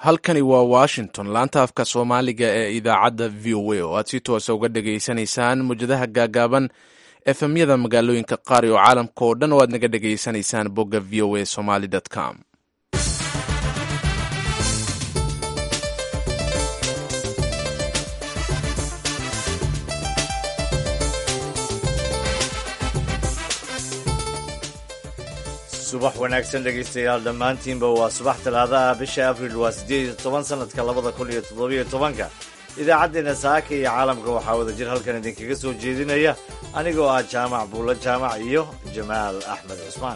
halkani waa washington laanta afka soomaaliga ee idaacadda v o a oo aad si toosa uga dhegaysanaysaan mujadaha gaagaaban efemyada magaalooyinka qaar oo caalamka oo dhan oo aad naga dhegaysanaysaan bogga v o a somaly com. subax wanaagsan dhegaystayaal dhammaantiinba waa subax talaadaha bisha abriil waa 18 sanadka 2017 idaacaddeenna saaka iyo caalamka waxaa wada jir halkan idinkaga soo jeedinaya anigoo ah jaamac buulla jaamac iyo jamaal axmed cusmaan.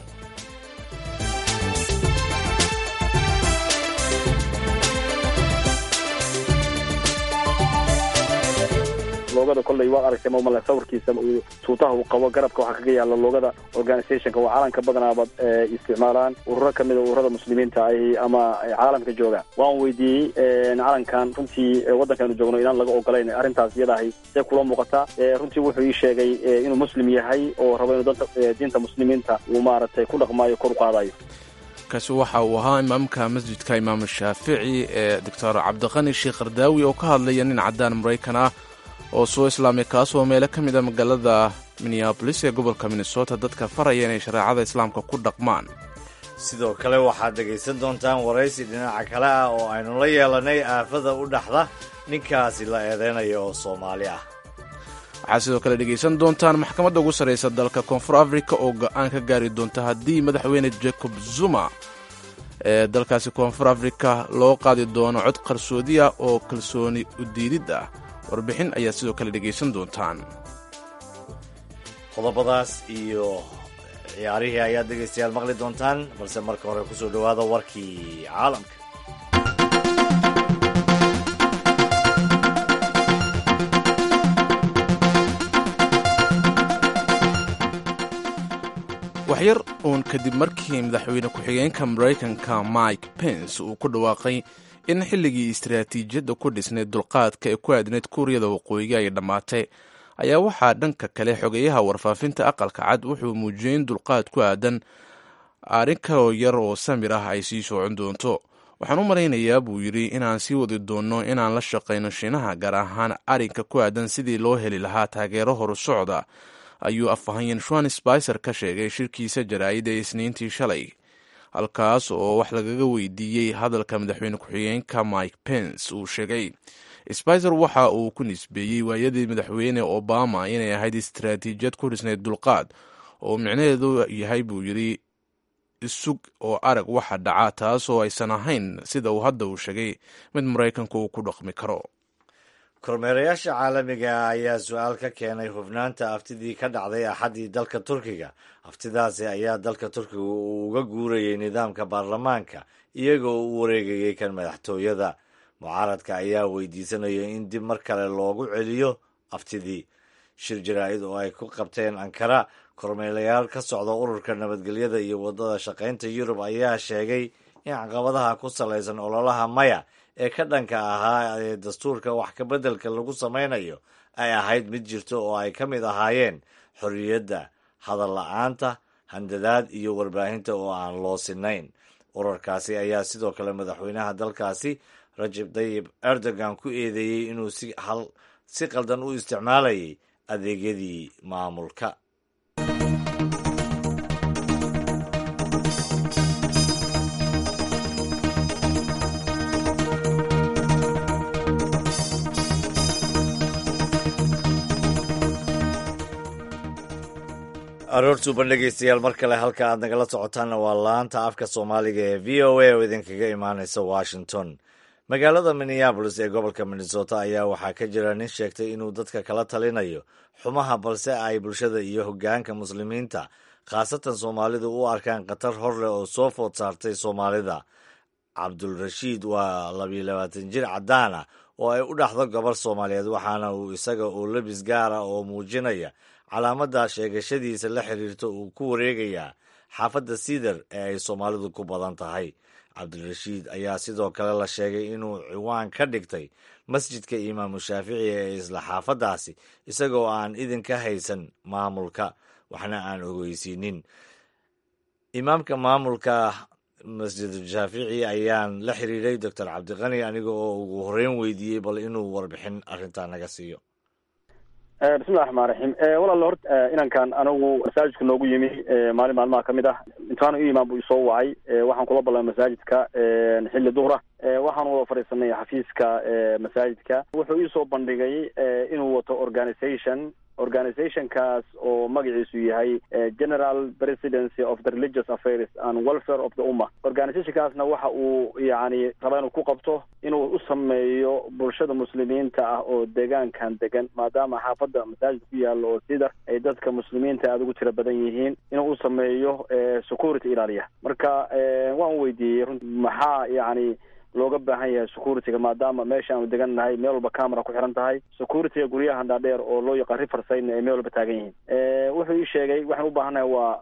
loogada kolley waa aragtay mamale sawirkiisa tuutaha uu qabo garabka waxaa kaga yaala loogada organizationka waa caalamka badanaaba isticmaalaan ururo kamida ururada muslimiinta ay ama caalamka jooga. waan weydiiyey calankan runtii waddankaanu joogno inaan laga ogolayn arrintaas iyadahay see kula muuqataa. runtii wuxuu ii sheegay inuu muslim yahay oo rabo inuu diinta muslimiinta uu maaragtay ku dhaqmaayo kor u qaadayo. kaasi waxa uu ahaa imaamka masjidka imaam shaafici ee doctor cabdiqani sheekh qardaawi oo ka hadlaya nin caddaan maraykan ah oo soo islaamay kaasoo meelo ka mid a magaalada minneabolis ee gobolka minnesota dadka faraya inay shareecada islaamka ku dhaqmaan. sidoo kale waxaad dhegaysan doontaan waraysi dhinaca kale ah oo aynu la yeelanay aafada u dhaxda ninkaasi la eedeynaya oo Soomaali ah. waxaad sidoo kale dhegaysan doontaan maxkamadda ugu sarraysa dalka koonfur africa oo go'aan ka gaari doonta haddii madaxweyne jacob zuma ee dalkaasi koonfur africa loo qaadi doono cod qarsoodi ah oo kalsooni u diidid ah. warbixin ayaa sidoo kale dhegaysan doontaan. qodobadaas iyo ciyaarihii ayaad dhegaystayaal maqli doontaan balse marka hore kusoo dhowaada warkii caalamka. waxyar uun kadib markii madaxweyne ku-xigeenka maraykanka mike pence uu ku dhawaaqay in xilligii istaraatiijiyadda ku dhisnayd dulqaadka ee ku aadneyd kuuriyada waqooyiga ay dhammaatay ayaa waxaa dhanka kale xogeyaha warfaafinta aqalka cad wuxuu muujiyey in dulqaad ku aadan arrin kaloo yar oo samir ah ay sii socon doonto. waxaan u malaynayaa buu yidhi inaan sii wadi doonno inaan la shaqayno shiinaha gaar ahaan arrinka ku aadan sidii loo heli lahaa taageero horu socda ayuu afhayeen Sean Spicer ka sheegay shirkiisa jaraa'id ee Isniintii shalay, halkaas oo wax lagaga weydiiyey hadalka madaxweyne ku-xigeenka Mike Pence. uu sheegay Spicer waxa uu ku nisbeeyey waayadii madaxweyne Obama inay ahayd istaraatiijiyad ku dhisnayd dulqaad oo micnaheedu yahay buu yidhi isug oo arag waxa dhaca, taasoo aysan ahayn sida uu hadda uu sheegay mid Maraykanku uu ku dhaqmi karo. kormeerayaasha caalamiga ayaa su-aal ka keenay hufnaanta aftidii ka dhacday axaddii dalka Turkiga. aftidaasi ayaa dalka Turkiga uu uga guurayay nidaamka baarlamaanka iyagoo u wareegayay kan madaxtooyada. mucaaradka ayaa weydiisanaya in dib mar kale loogu celiyo aftidii. shir jaraa'id oo ay ku qabteen Ankara, kormeerayaal ka socda ururka nabadgelyada iyo wadada shaqaynta Yurub ayaa sheegay in caqabadaha ku salaysan ololaha maya ee ka dhanka ahaa ee dastuurka wax ka beddelka lagu samaynayo ay ahayd mid jirto oo ay ka mid ahaayeen xorriyadda hadal la'aanta, handadaad iyo warbaahinta oo aan loo sinayn. ururkaasi ayaa sidoo kale madaxweynaha dalkaasi Recep Tayyip Erdogan ku eedeeyey inuu si qaldan u isticmaalayay adeegyadii maamulka. aroortuuban dhegaystayaal mar kale halka aad nagala socotaanna waa laanta afka soomaaliga ee v o a oo idinkaga imaanaysa Washington. magaalada Minneabolis ee gobolka Minnesota ayaa waxaa ka jira nin sheegtay inuu dadka kala talinayo xumaha balse ay bulshada iyo hoggaanka muslimiinta khaasatan Soomaalidu u arkaan khatar hor leh oo soo food saartay Soomaalida. Cabdulrashiid waa 22 jir caddaan ah oo ay u dhaxdo gabar Soomaaliyeed, waxaana uu isaga oo labis gaar ah oo muujinaya calaamadda sheegashadiisa la xiriirta uu ku wareegayaa xaafadda Cedar ee ay Soomaalidu ku badan tahay. cabdirashiid ayaa sidoo kale la sheegay inuu ciwaan ka dhigtay masjidka imaamu shaafici ee isla xaafaddaasi isagoo aan idin ka haysan maamulka waxna aan ogeysiinin. imaamka maamulka masjid shaafici ayaan la xiriiray doctor cabdiqani aniga oo ugu horeyn weydiiyey bal inuu warbixin arrintaa naga siiyo. bismillahi raxmaan raxiim. walaal horta inankan anigu masaajidka noogu yimi maalin maalmaha kamid ah intaanu u imaan buu isoo wacay. waxaan kula ballamay masaajidka xilli duhra. waxaan wada fadhiisanay xafiiska masaajidka. wuxuu iisoo bandhigay inuu wato organizationkaas oo magaciisu yahay General Presidency of the Religious Affairs and Welfare of the Ummah. Organizationkaasna waxa uu yani rabaa inuu ku qabto inuu u sameeyo bulshada muslimiinta ah oo deegaankan degan maadaama xaafadda masaajid ku yaalo oo sida ay dadka muslimiinta aad ugu tira badan yihiin inuu u sameeyo security ilaaliya. marka waan weydiiyey maxaa yani looga baahan yahay securityga maadaama meesha aanu degan nahay meel walba camera ku xiran tahay securityga guryaha dhaadheer oo loo yaqaan riverside ay meel walba taagan yihiin. wuxuu ii sheegay waxaan u baahanahay waa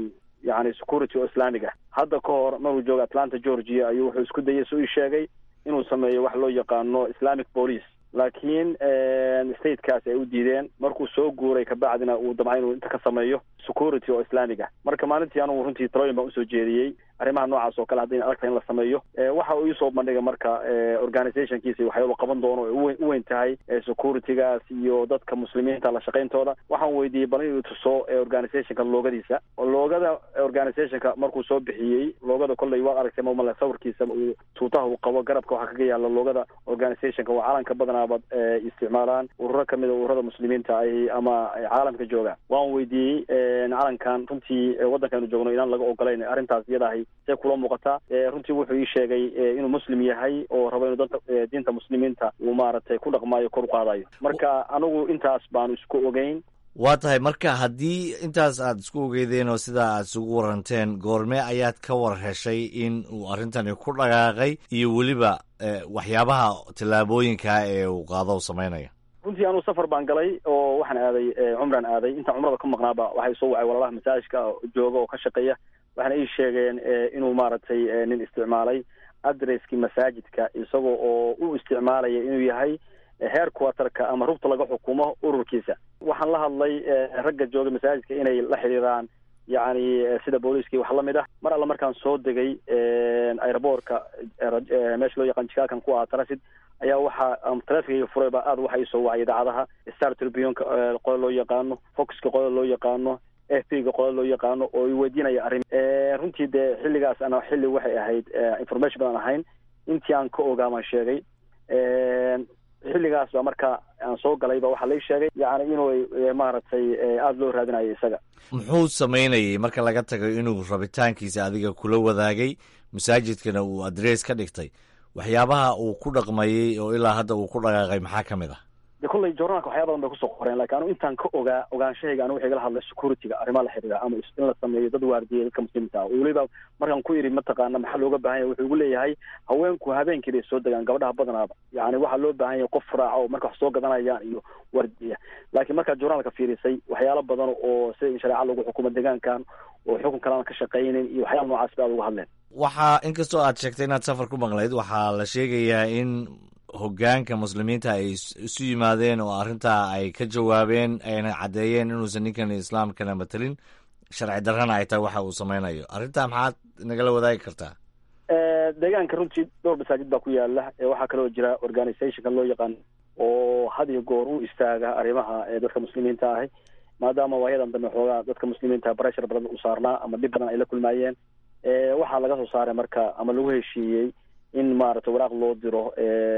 yani security oo islaamiga. hadda ka hor maruu jooga Atlanta Georgia ayuu wuxuu isku dayay soo ii sheegay inuu sameeyo wax loo yaqaano Islamic Police laakiin statekaas ay u diideen. markuu soo guuray kabacdina uu damcay inuu inta ka sameeyo security oo islaamiga. marka maalintii anigu runtii talooyin baan usoo jeediyey arrimaha noocaas oo kale haddii aragta in la sameeyo. waxa uu isoo bandhigay marka organizationkiisa waxyaabo qaban doono oo u weyn tahay securitygaas iyo dadka muslimiinta la shaqayntooda. waxaan weydiiyey bal inuu tuso organizationka loogadiisa. loogada organizationka markuu soo bixiyey loogada kolley waa aragtay ma sawirkiisa tuutaha uu qabo garabka waxaa kaga yaala loogada organizationka waa calanka badanaaba isticmaalaan ururo kamid a ururada muslimiinta ay ama caalamka jooga. waan weydiiyey calankan runtii waddankaanu joogno inaan laga ogolayn arrintaas iyadahay see kula muuqataa. runtii wuxuu ii sheegay inuu muslim yahay oo rabo inuu dadka diinta muslimiinta uu maaragtay ku dhaqmaayo kor u qaadayo. marka anigu intaas baanu isku ogeyn. waa tahay marka haddii intaas aad isku ogeydeen oo sidaa aad isugu waranteen goormee ayaad ka war heshay in uu arrintani ku dhaqaaqay iyo weliba waxyaabaha tallaabooyinkaa ee uu qaado sameynaya? runtii anuu safar baan galay oo waxaan aaday cumraan aaday. intaan cumrada ka maqnaaba waxay soo wacay walaalaha masaajidka jooga oo ka shaqeeya. waxaana ii sheegeen inuu maaragtay nin isticmaalay adresskii masaajidka isagoo oo u isticmaalaya inuu yahay headquarterka ama rugta laga xukumo ururkiisa. waxaan la hadlay ragga jooga masaajidka inay la xiriiraan yani sida booliiskii wax lamid ah. mar alla markaan soo degay airportka meesha loo yaqaan jikaakan ku ahaa transit ayaa waxaa taleefankayga furayba aad waxa isoo wacay idaacadaha Star Tribune-ka qola loo yaqaano, Fox-ka qola loo yaqaano, FP-ga qola loo yaqaano oo i weydiinaya arrin. runtii dee xilligaas ana xilli waxay ahayd information badan ahayn intii aan ka ogaamaan sheegay. xilligaas baa marka aan soo galayba waxaa lai sheegay yani inuu maaragtay aada loo raadinayo isaga. muxuu samaynayay marka laga tago inuu rabitaankiisa adiga kula wadaagay masaajidkana uu adress ka dhigtay waxyaabaha uu ku dhaqmayey oo ilaa hadda uu ku dhaqaaqay maxaa ka mid ah? de kolley journalka waxyaa badan bay kusoo qoreen lakin anu intaan ka ogaanshahayga anu waxay igala hadlay securityga arrimaha la xiriira ama in la sameeyo dad waardiya dadka muslimiinta ah. weliba markaan ku yidhi mataqaana maxaa looga baahan yahay wuxuu igu leeyahay haweenku habeenkii bay soo degaan gabadhaha badanaaba yani waxaa loo baahan yahay qof raaca oo marka wax soo gadanayaan iyo waardiya. laakiin markaad journalka fiirisay waxyaalo badan oo sida in shareeca lagu xukumo deegaankan oo xukun kalean ka shaqaynin iyo waxyaala noocaas ba aad uga hadleen. waxaa inkastoo aad sheegtay inaad safar ku maqlayd waxaa la sheegayaa in hoggaanka muslimiinta ay isu yimaadeen oo arrintaa ay ka jawaabeen ayna caddeeyeen inuusan ninkan islaamkana matelin sharci darrana ay tahay waxa uu sameynayo. arrintaa maxaad nagala wadaagi kartaa? deegaanka runtii dhowr masaajid baa ku yaala. waxaa kaloo jira organizationka loo yaqaan oo had iyo goor u istaaga arrimaha dadka muslimiinta ahi maadaama waayadan dambe xoogaa dadka muslimiinta pressure badan u saarnaa ama dhib badan ay la kulmaayeen. waxaa laga soo saaray marka ama lagu heshiiyey in maaragtay waraaq loo diro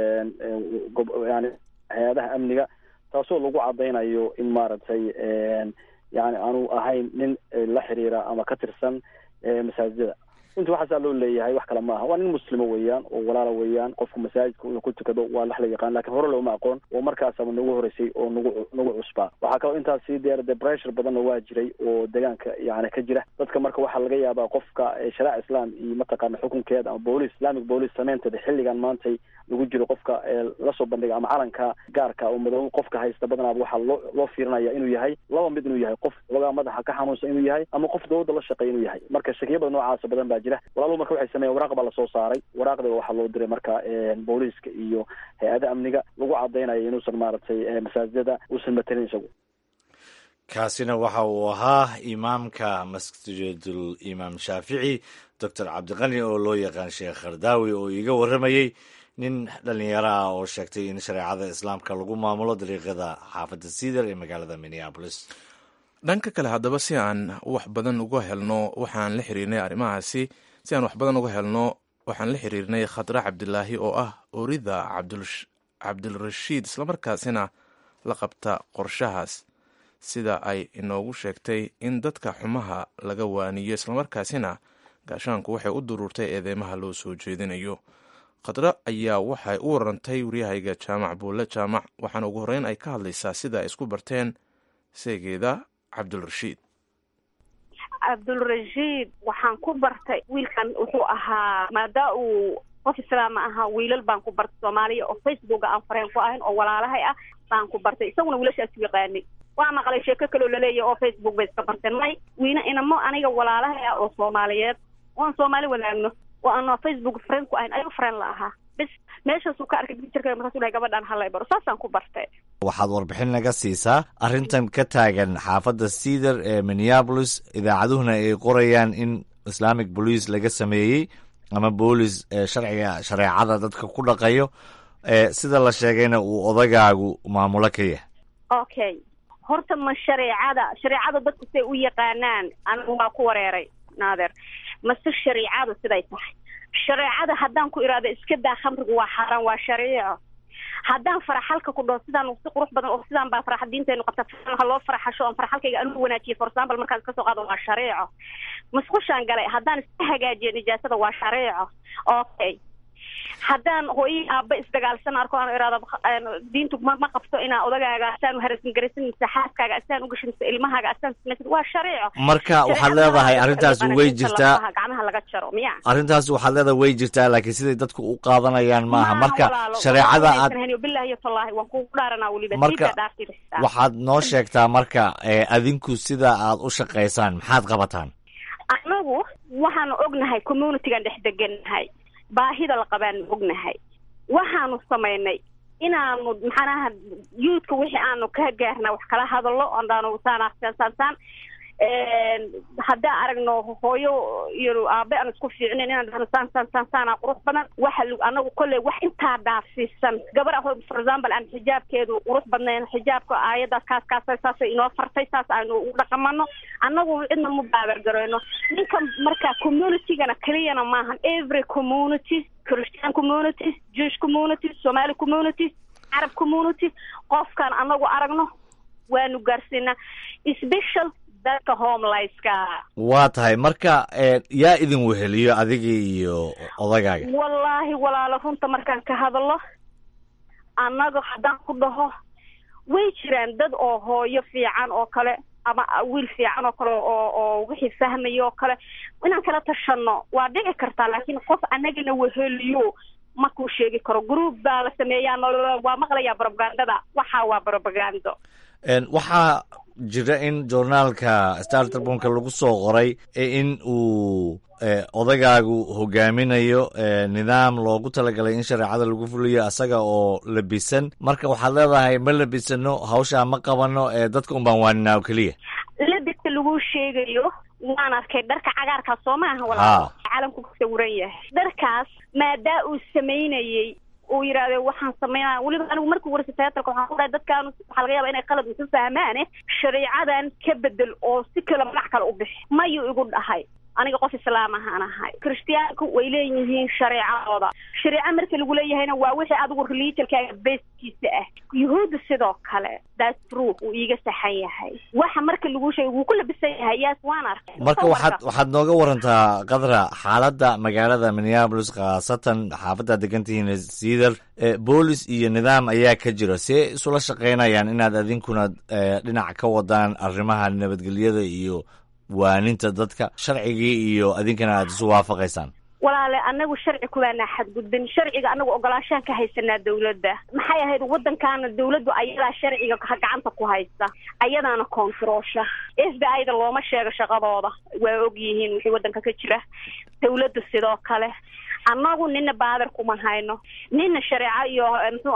yani hay-adaha amniga taasoo lagu cadaynayo in maaragtay yani aanu ahayn nin la xiriira ama ka tirsan masaajidada. runtii waxaasaa loo leeyahay wax kale maaha. waa nin muslimo weeyaan oo walaala weeyaan. qofku masaajidka inuu ku tukado waa lax la yaqaan lakin hore looma aqoon oo markaasaba nagu horeysay oo nagu cusbaa. waxaa kaloo intaas sii dheer de pressure badanna waa jiray oo deegaanka yani ka jira. dadka marka waxaa laga yaabaa qofka shariica islam iyo mataqaana xukunkeeda ama boolice islamic police sameynteeda xilligan maantay lagu jiro qofka lasoo bandhiga ama calanka gaarka oo madow qofka haysta badanaaba waxaa loo fiirinaya inuu yahay laba mid inuu yahay qof laga madaxa ka xanuunsan inuu yahay ama qof dawladda la shaqeeya inuu yahay. marka shakiyo badan noocaasa badan baa jira. walaaluhu marka waxay sameeyen waraaq baa lasoo saaray. waraaqda waxaa loo diray marka booliiska iyo hay-ada amniga lagu cadaynayo inuusan maaragtay masaajidada uusan matelin isagu. kaasina waxa uu ahaa imaamka masjidul imaam shaafici doctor cabdiqani oo loo yaqaan sheekh khardaawi oo iiga warramayey nin dhallinyaro ah oo sheegtay in shareecada islaamka lagu maamulo dariiqada xaafadda cedar ee magaalada minneapolis. dhanka kale haddaba si aan wax badan uga helno waxaan la xiriirnay arrimahaasi waxaan la xiriirnay khadra cabdilaahi oo ah orida cabdilrashiid islamarkaasina la qabta qorshahaas sida ay inoogu sheegtay in dadka xumaha laga waaniyo islamarkaasina gaashaanku waxay u duruurtay eedeymaha loo soo jeedinayo. khadra ayaa waxay u warantay waryahayga jaamac buulle jaamac waxaana ugu horreyn ay ka hadlaysaa sida ay isku barteen seegeeda cabdulrashiid waxaan ku bartay wiilkan wuxuu ahaa maadaa uu qof islaama ahaa wiilal baan ku bartay soomaaliya oo facebooka aan fareen ku ahayn oo walaalahay ah baan ku bartay isaguna wiilashaas yaqaanay waa maqlay sheeko kaloo laleeyahay oo Facebook bay iska barteen may wiina inamo aniga walaalahay ah oo Soomaaliyeed waan Soomaali wadaagno oo aan Facebook friend ku ahayn ayuu friend la ahaa bas meeshaas uu ka arkay picture-ka markaas uu gabadhan halay baro saasaan ku bartay. waxaad warbixin naga siisaa arrintan ka taagan xaafadda Cedar ee Minneapolis idaacaduhuna ay qorayaan in Islamic Police laga sameeyey ama boolis shareecada dadka ku dhaqayo sida la sheegayna uu odagaagu maamulo ka yahay. Okay, horta ma shareecada dadku say u yaqaanaan anigu waa ku wareeray naadir mase shareecadu siday tahay shareecada haddaan ku iraado iska daa khamrigu waa xaaraan waa shariico haddaan faraxalka ku dhaho sidaan si qurux badan oo sidaan baa farax diinteenu qabta waxa loo faraxasho oo faraxalkayga anu wanaajiyo for example markaad ka soo qaado waa shariico masqushaan galay haddaan iska hagaajiyo nijaasada waa shariico. Okay, haddaan hooyo aabba isdagaalsan arko aan iraado diintu ma qabto inaa odagaaga asaan harasin garisin saxaaskaaga asaan u gashin ilmahaaga asaan sameeyay waa shariico. marka waxaad leedahay arrintaas way jirtaa gacmaha laga jaro miya arrintaas waxaad leedahay way jirtaa laakiin siday dadku u qaadanayaan maaha marka shareecada aad billahi tallahi waan ku dhaaranaa waliba marka waxaad noo sheegtaa marka adinku sida aad u shaqaysaan maxaad qabataan. anagu waxaan ognahay community-gan dhex deganahay baahida la qabaan ognahay waxaanu sameynay inaanu maxanaha youth-ka wixii aanu ka gaarnaa wax kala hadallo andaanu saanaan hadda aragno hooyo iyo aabe aan isku fiicnayn inaan saan qurux badan waxa anagu kolley wax intaa dhaafsiisan gabar ah for example aan xijaabkeedu qurux badnayn xijaabka aayadaas kaas inoo fartay saas aanu u dhaqamano anagu cidna ma baabar gareyno ninka marka community-gana kaliyana maahan every community Christian communities Jewish communities Somali communities Arab communities qofkan anagu aragno waanu gaarsiina special dadka homeless-ka. waa tahay marka yaa idin weheliyo adiga iyo odagaaga. wallaahi walaalo runta markaan ka hadlo annaga haddaan ku dhaho way jiraan dad oo hooyo fiican oo kale ama wiil fiican oo kale oo wixii fahmayo oo kale inaan kala tashano waa dhici kartaa laakiin qof annagana weheliyo ma ku sheegi karo group baa la sameeyaa waa maqlayaa propaganda waxa waa propaganda. waxaa jira in journaalka Star Tribune lagu soo qoray in uu odagaagu hogaaminayo nidaam loogu talagalay in shareecada lagu fuliyo asaga oo labisan marka waxaad leedahay ma labisano hawsha ma qabano dadka un baan waaninaa oo keliya. labiska lagu sheegayo waan arkay dharka cagaarka Soomaaliya walaal caalamku ku sawiran yahay dharkaas maadaa uu sameynayay oo yiraahdo waxaan sameeyaa waliba anigu markii warsateetalka waxaan ku dhahay dadkaan waxa laga yaabaa inay qalad isu fahmaan shariicadan ka bedel oo si kala magac kale u bixi mayu igu dhahay aniga qof islaam ahaan ahay kristiyaanku way leeyihiin shariicadooda shariica marka lagu leeyahayna waa wixii adigu religionka basekiisa ah yuhuud sidoo kale that's true uu iiga saxan yahay waxa marka lagu sheegay uu ku labisan yahay yaas waan arkay marka waxaad nooga warantaa qadra xaaladda magaalada Minneapolis khaasatan xaafadda degantihiin Cedar boolis iyo nidaam ayaa ka jira see isula shaqeynayaan inaad adinkuna dhinac ka wadaan arrimaha nabadgelyada iyo waaninta dadka sharcigii iyo adinkana aad isu waafaqaysaan. walaale anagu sharci kuwaana xadgudbin sharciga anagu ogolaashaan ka haysanaa dawladda maxay ahayd wadankaana dawladdu ayadaa sharciga gacanta ku haysta ayadaana kontroosha FBI-da looma sheego shaqadooda waa og yihiin wixii wadanka ka jira dawladdu sidoo kale anagu nina baadar kuma hayno nina shariico iyo muxuu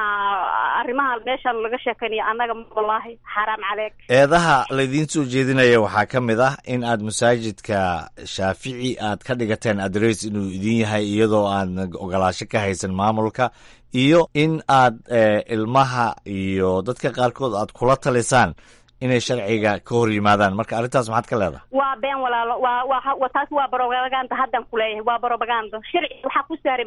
ahaa arrimaha meeshan laga sheekanayo anaga wallahi xaraam caleeg eedaha laydin soo jeedinaya waxaa ka mid ah in aad masaajidka Shaafici aad ka dhigateen address inuu idin yahay iyadoo aad ogolaasho ka haysan maamulka iyo in aad ilmaha iyo dadka qaarkood aad kula talisaan inay sharciga ka hor yimaadaan marka arrintaas maxaad ka leedahay waa been walaalo waa taas waa propaganda haddan ku leeyahay waa propaganda sharci waxa ku saaray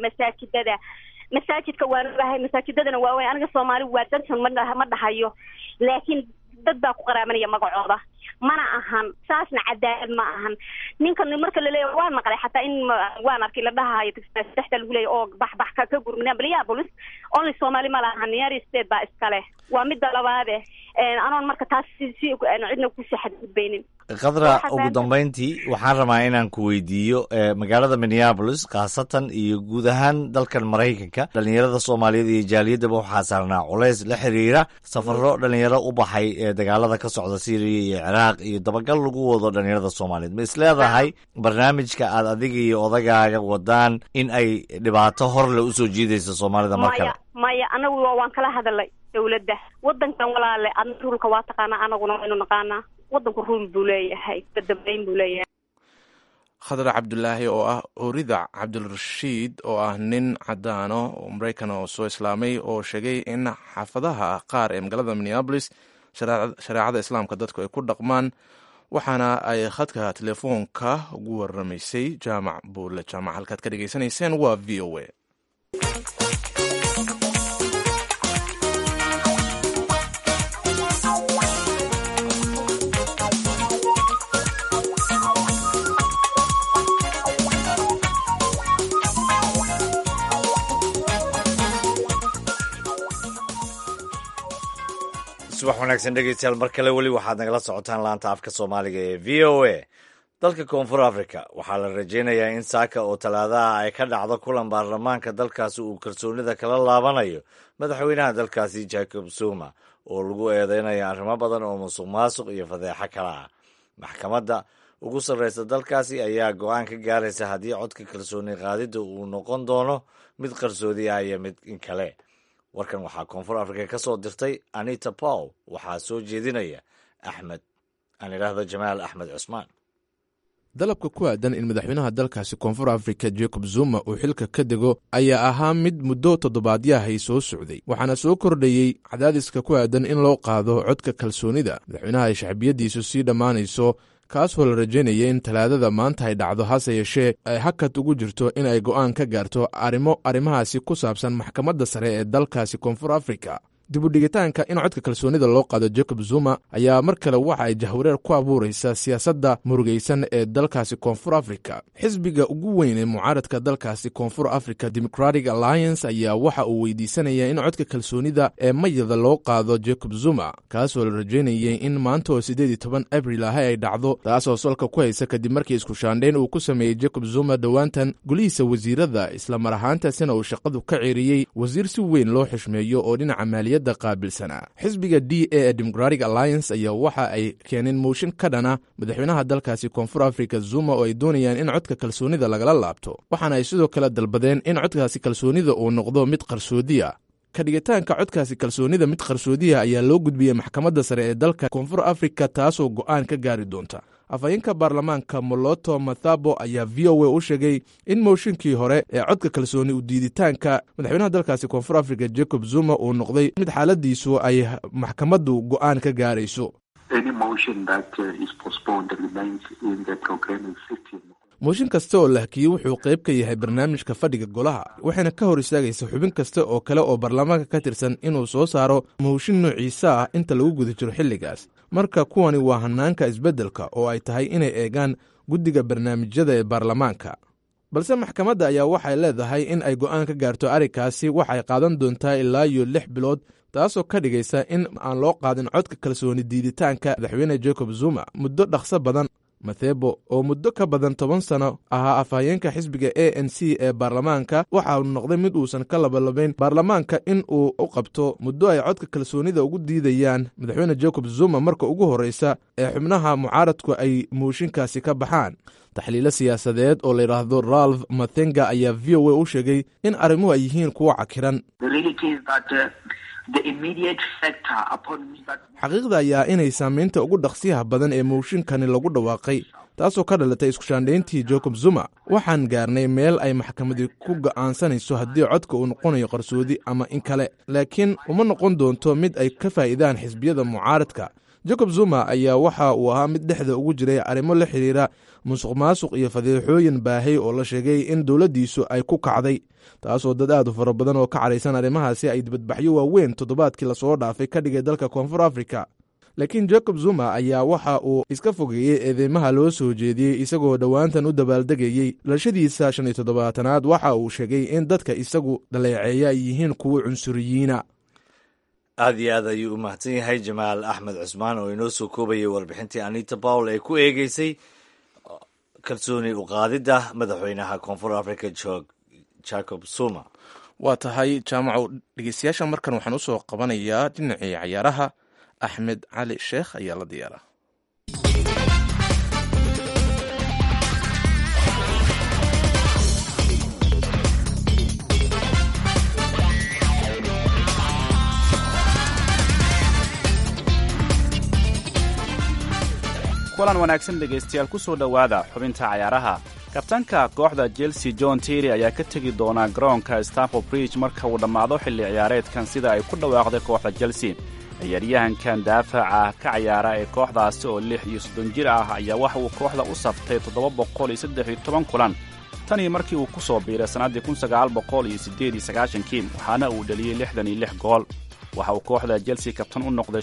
masaajidka waan ogahay masaajidadana waa weyn aniga Soomaali waa dadkan ma dhahayo laakiin dad baa ku qaraamanaya magacooda mana ahan saasna cadaalad ma ahan ninkan marka la leeyahay waan maqlay xataa in waan arkay la dhahayo saxda lagu leeyahay oo bax ka gurmina Minneapolis only Soomaali ma lahan yari state baa iskale waa mid labaad anoon marka taas si cidna ku saxadgudbaynin Khadra ugu dambeyntii waxaan rabaa inaan ku weydiiyo magaalada Minneapolis khaasatan iyo guud ahaan dalkan Mareykanka dhalinyarada Soomaaliyeed iyo jaaliyadaba waxaa saarnaa culays la xiriira safarro dhalinyaro u baxay ee dagaalada ka socda Syria iyo Iraq iyo dabagal lagu wado dhalinyarada Soomaaliyeed ma isleedahay barnaamijka aad adiga iyo odagaaga wadaan in ay dhibaato hor la u soo jiidayso Soomaalida markale maya anagu waan kala hadalay dawladda wadankan walaale rulka waa taqaana anaguna waynu naqaanaa wadanku rul buu leeyahay dadbayn buu leeyahay Khadra Cabdullaahi oo ah orida Cabdulrashiid oo ah nin cadaano oo Mareykan oo soo islaamay oo sheegay in xaafadaha qaar ee magaalada Minneapolis shariicada islaamka dadku ay ku dhaqmaan waxaana ay khadka telefoonka ugu waramaysay jaamac buule jaamac halkaad ka dhageysanayseen waa VOA subax wanaagsan dhegeystayaal mar kale weli waxaad nagala socotaan laanta afka Soomaaliga ee VOA dalka Koonfur Afrika waxaa la rajeynayaa in saaka oo talaadaha ay ka dhacdo kulan baarlamaanka dalkaasi uu kalsoonida kala laabanayo madaxweynaha dalkaasi Jacob Zuma oo lagu eedeynayo arrimo badan oo musuqmaasuq iyo fadeexo kale ah maxkamadda ugu sarreysa dalkaasi ayaa go'aan ka gaaraysa haddii codka kalsooni qaadida uu noqon doono mid qarsoodi ah iyo mid in kale warkan waxaa Koonfur Afrika ka soo dirtay Anita Paul waxaa soo jeedinaya Jamaal Axmed Cusmaan dalabka ku aadan in madaxweynaha dalkaasi Koonfur Afrika Jacob Zuma uu xilka ka dego ayaa ahaa mid muddo toddobaadyahay soo socday waxaana soo kordhayey cadaadiska ku aadan in loo qaado codka kalsoonida madaxweynaha ay shacbiyadiisu sii dhammaanayso kaasoo la rajaynaya in talaadada maanta ay dhacdo hase yeeshee ay hakad ugu jirto in ay go'aan ka gaarto arrimahaasi ku saabsan maxkamadda sare ee dalkaasi Koonfur Afrika dibudhigitaanka in codka kalsoonida loo qaado Jacob Zuma ayaa mar kale waxa ay jahwareer ku abuuraysaa siyaasadda murugaysan ee dalkaasi Koonfur Afrika xisbiga ugu weyn ee mucaaradka dalkaasi Koonfur Africa Democratic Alliance ayaa waxa uu weydiisanaya in codka kalsoonida ee mayada loo qaado Jacob Zuma kaasoo la rajaynayay in maanta oo 18 Abriil ay dhacdo taasoo solka ku haysa kadib markii isku shaandhayn uu ku sameeyey Jacob Zuma dhowaantan golihiisa wasiirada isla mar ahaantaasina uu shaqadu ka ceeriyey wasiir si weyn loo xushmeeyo oo dhinaca maaliyadda qaabilsanaa xisbiga DA ee Democratic Alliance ayaa waxa ay keeneen mooshin ka dhana madaxweynaha dalkaasi Koonfur Afrika Zuma oo ay doonayaan in codka kalsoonida lagala laabto waxaana ay sidoo kale dalbadeen in codkaasi kalsoonida uu noqdo mid qarsoodiya ka dhigitaanka codkaasi kalsoonida mid qarsoodiya ayaa loo gudbiyey maxkamadda sare ee dalka Koonfur Afrika taasoo go'aan ka gaari doonta afhayeenka baarlamaanka Moloto Mathabo ayaa VOA u sheegay in mooshinkii hore ee codka kalsooni u diiditaanka madaxweynaha dalkaasi Koonfur Afrika Jacob Zuma uu noqday mid xaaladiisu ay maxkamaddu go'aan ka gaarayso mooshin kasta oo la hakiyey wuxuu qayb ka yahay barnaamijka fadhiga golaha waxayna ka hor istaagaysa xubin kasta oo kale oo baarlamaanka ka tirsan inuu soo saaro mooshin noociisa ah inta lagu guda jiro xilligaas marka kuwani waa hanaanka isbeddelka oo ay tahay inay eegaan guddiga barnaamijyada ee baarlamaanka balse maxkamadda ayaa waxay leedahay in ay go'aan ka gaarto arrinkaasi waxay qaadan doontaa ilaa iyo 6 bilood taasoo ka dhigaysa in aan loo qaadin codka kalsooni diiditaanka madaxweyne Jacob Zuma muddo dhaqso badan mathebo oo muddo ka badan 10 sano ahaa afhayeenka xisbiga ANC ee baarlamaanka waxa uu noqday mid uusan ka labalabayn baarlamaanka in uu u qabto muddo ay codka kalsoonida ugu diidayaan madaxweyne Jacob Zuma marka ugu horeysa ee xubnaha mucaaradku ay mooshinkaasi ka baxaan. taxliilo siyaasadeed oo la yidhaahdo Ralph Mathenga ayaa VOA u sheegay in arrimuhu ay yihiin kuwo cakiran. xaqiiqda ayaa inay saamaynta ugu dhaqsiyaha badan ee mooshinkani lagu dhawaaqay taasoo ka dhalatay iskushaandhayntii Jacob Zuma. waxaan gaarnay meel ay maxkamadii ku go'aansanayso haddii codka uu noqonayo qarsoodi ama in kale, laakiin uma noqon doonto mid ay ka faa'iidaan xisbiyada mucaaradka. Jacob Zuma ayaa waxa uu ahaa mid dhexda ugu jiray arrimo la xiriira musuqmaasuq iyo fadeexooyin baahay oo la sheegay in dowladdiisu ay ku kacday, taasoo dad aad u fara badan oo ka caraysan arrimahaasi ay dibadbaxyo waaweyn toddobaadkii lasoo dhaafay ka dhigay dalka Koonfur Afrika. laakiin Jacob Zuma ayaa waxa uu iska fogeeyey eedeymaha loo soo jeediyey isagoo dhowaantan u dabaaldegayey dhalashadiisa 17aad. waxa uu sheegay in dadka isagu dhaleeceeya ay yihiin kuwo cunsuriyiina. aad iyo aad ayuu u mahadsan yahay Jamaal Axmed Cusmaan oo inoo soo koobayay warbixintii Anita Paul ee ku eegeysay kalsooni u qaadidda madaxweynaha Koonfur Afrika Jacob Zuma. waa tahay jaamaco dhegeystayaasha markan waxaan u soo qabanayaa dhinacii cayaaraha. Axmed Cali Sheekh ayaa la diyaaraa. kulan wanaagsan dhegaystayaal ku soo dhowaada xubinta cayaaraha. kabtanka kooxda Chelsea John Terry ayaa ka tegi doona garoonka Stamford Bridge marka uu dhammaado xilli ciyaareedkan sida ay ku dhawaaqday kooxda Chelsea. ciyaaryahankan daafaca ka ciyaara ee kooxdaasi oo 36 jir ah ayaa waxa uu kooxda u saftay 713 kulan tanii markii uu ku soo biiray sannaddii 1998 waxaana uu dhaliyey 66 gool. waxa uu kooxda Chelsea kabtan u noqday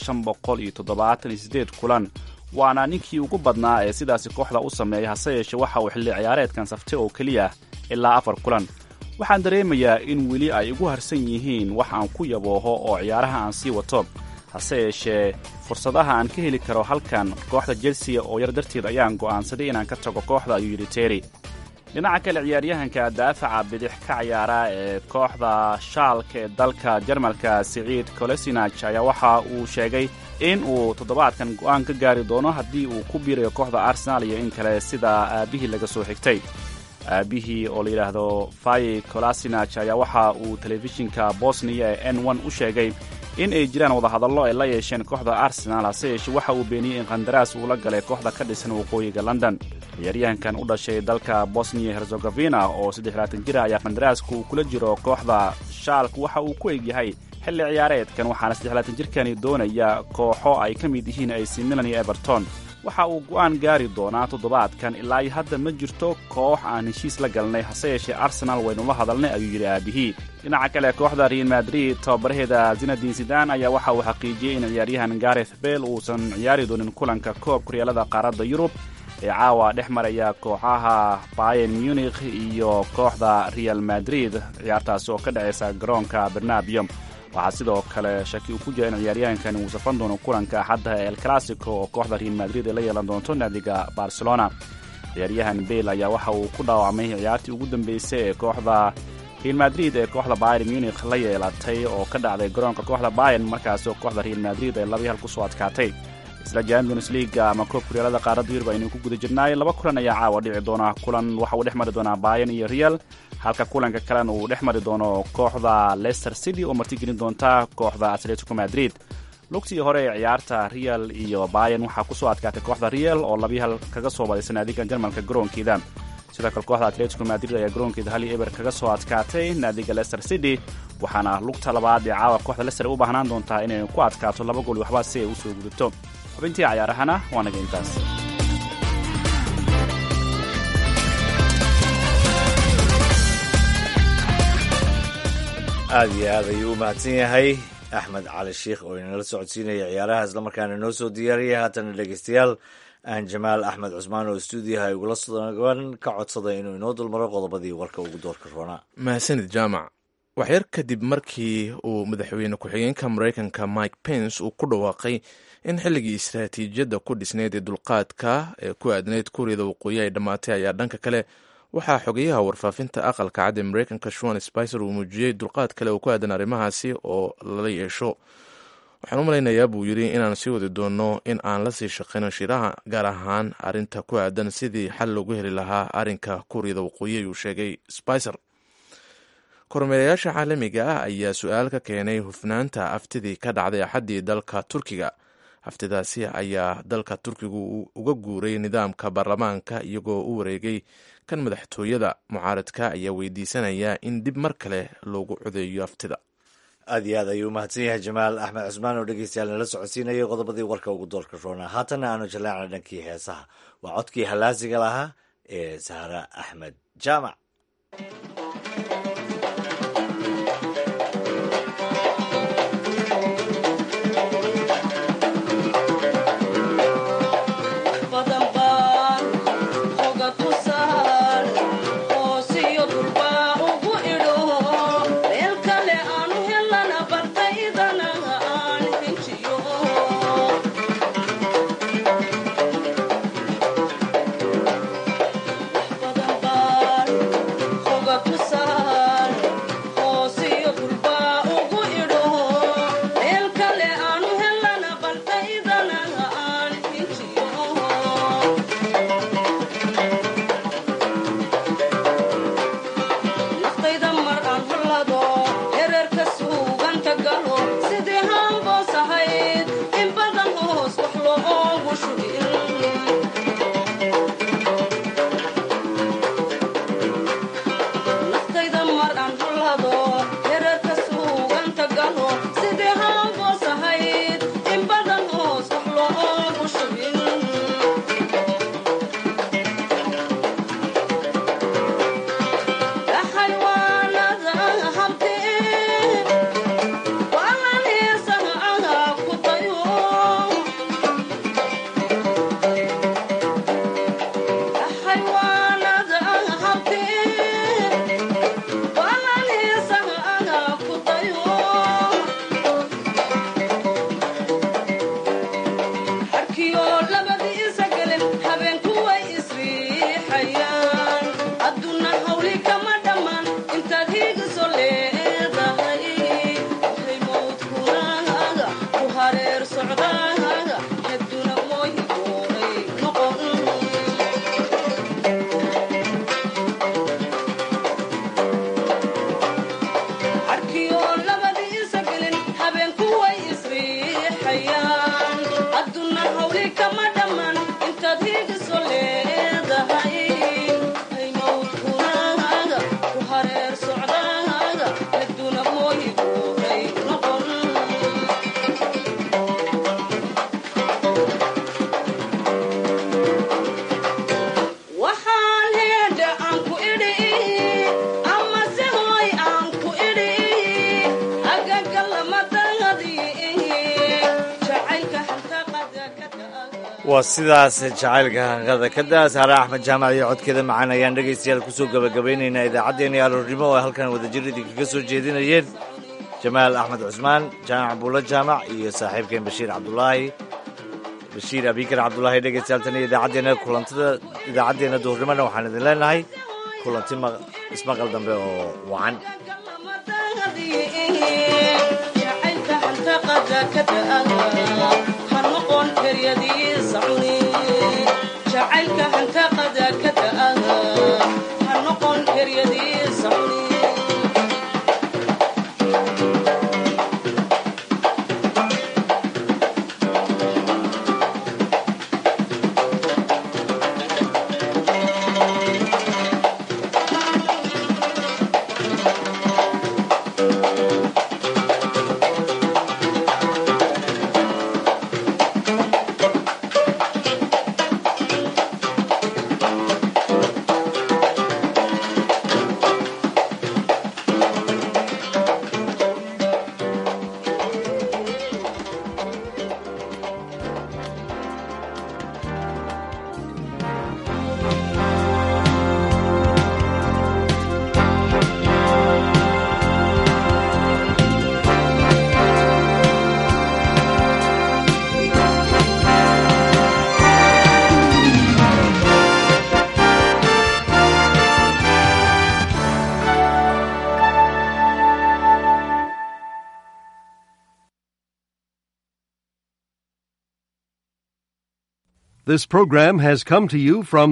578 kulan, waana ninkii ugu badnaa ee sidaasi kooxda u sameeyay. hase yeeshee waxa uu xilli ciyaareedkan saftay oo keliya ilaa 4 kulan. waxaan dareemayaa in weli ay igu harsan yihiin wax aan ku yabooho oo ciyaaraha aan sii wato, hase yeeshee fursadaha aan ka heli karo halkan kooxda Chelsea oo yar darteed ayaan go'aansaday inaan ka tago kooxda, ayuu yidhi Terry. dhinaca kale ciyaaryahanka daafaca bidix ka ciyaara ee kooxda Schalke ee dalka Jarmalka Siciid Kolasinac ayaa waxa uu sheegay in uu toddobaadkan go'aan ka gaari doono haddii uu ku biirayo kooxda Arsenal iyo in kale sida aabihii laga soo xigtay. aabihii oo la yidhaahdo Faye Kolasinac ayaa waxa uu telefishinka Bosnia ee N1 u sheegay in ay jiraan wadahadallo ay la yeesheen kooxda Arsenal, hase yeeshee waxa uu beeniyey in qandaraas uu la galay kooxda ka dhisan waqooyiga London. ciyaaryahankan u dhashay dalka Bosnia Herzegovina oo 23 jir ayaa qandaraaska uu kula jiro kooxda Schalke waxa uu ku egyahay xilli ciyaareedkan, waxaana 23 jirkani doonaya kooxo ay ka mid yihiin AC Milan iyo Everton. waxa uu go'aan gaari doonaa toddobaadkan. ilaa hadda ma jirto koox aan heshiis la galnay, hase yeeshee Arsenal waynu la hadalnay, ayuu yidhi aabihii. dhinaca kale kooxda Real Madrid tababaraheeda Zinedine Zidane ayaa waxa uu xaqiijiyey in ciyaaryahan Gareth Bale uusan ciyaari doonin kulanka koobka horyaalada qaaradda Yurub ee caawa dhex maraya kooxaha Bayern Munich iyo kooxda Real Madrid, ciyaartaasi oo ka dhacaysa garoonka Bernabeu. waxaa sidoo kale shaki uu ku jira in ciyaaryahankan uu safan doono kulanka axadda El Clasico oo kooxda Real Madrid ay la yeelan doonto naadiga Barcelona. ciyaaryahan Bale ayaa waxa uu ku dhaawacmay ciyaartii ugu dambeysay ee kooxda Real Madrid ee kooxda Bayern Munich la yeelatay oo ka dhacday garoonka kooxda Bayern, markaas oo kooxda Real Madrid ay 2-1 ku soo adkaatay. isla Champions League ama koobka horyaalada qaaradda Yurub aynu ku guda jirnay. 2 kulan ayaa caawa dhici doona. kulan waxa uu dhex mari doonaa Bayern iyo Real, halka kulanka kalena uu dhex mari doono kooxda Leicester City oo martigelin doonta kooxda Atletico Madrid. lugtii hore ee ciyaarta Real iyo Bayern waxaa ku soo adkaatay kooxda Real oo 2-1 kaga soo badisay naadiga Jarmalka garoonkeeda. sidoo kale kooxda Atletico Madrid ayaa garoonkeeda 1-0 kaga soo adkaatay naadiga Leicester City, waxaana lugta labaad ee caawa kooxda Leicester u baahnaan doontaa inay ku adkaato 2 gool waxba si ay u soo gudubto. xubintii ciyaarahana waa naga intaas. aad iyo aad ayuu u mahadsan yahay Axmed Cali Sheekh oo inala socodsiinaya ciyaaraha islamarkaana noo soo diyaariyay. haatana dhegeystayaal aan Jamaal Axmed Cusmaan oo stuudiyaha ay ugula sugan ka codsaday inuu inoo dulmaro qodobadii warka ugu doorka roonaa. mahadsanid jaamac. waxyar kadib markii uu madaxweyne ku-xigeenka maraykanka mike pence uu ku dhawaaqay in xilligii istaraatiijiyadda ku dhisneyd ee dulqaadka ee ku aadneyd kuuriyada waqooyi ay dhammaatay ayaa dhanka kale waxaa xogeyaha warfaafinta aqalka cad ee maraykanka shuan spicer uu muujiyey dulqaad kale oo ku aadan arrimahaasi oo lala yeesho. waxaan u malaynayaa buu yidhi inaan sii wadi doono in aan la sii shaqayno shiraha gaar ahaan arrinta ku aadan sidii xal loogu heli lahaa arrinka kuuriyada waqooyi ayuu sheegay spicer. kormeerayaasha caalamiga ah ayaa su-aal ka keenay hufnaanta aftidii ka dhacday axaddii dalka turkiga. haftidaasi ayaa dalka turkigu uga guuray nidaamka baarlamaanka iyagoo u wareegay kan madaxtooyada. mucaaradka ayaa weydiisanaya in dib mar kale loogu codeeyo aftida. aad iyo aad ayuu umahadsan yahay jamaal axmed cusmaan oo dhegeystayaal nala socodsiinayay qodobadii warka ugu doorka roona. haatanna aanu jaleecna dhankii heesaha. waa codkii halaasiga lahaa ee sahra axmed jaamac. waa sidaas jacaylka hanqada ka daa sahra axmed jaamac iyo codkeeda macaan ayaan dhegaystayaal kusoo gabagabaynaynaa idaacaddeenii aroornimo oo halkan wadajir idinka ka soo jeedinayeen jamaal axmed cusmaan jaamac buulo jaamac iyo saaxiibkeen bashiir abikar cabdulaahi dhegaystayaal tan iyo idaacaddeenna duhurnimona waxaan idin leenahay kulanti ismaqal dambe oo wacan. jacaylka hantaqada ka da'aha ha noqon heryadii sacuni This program has come to you from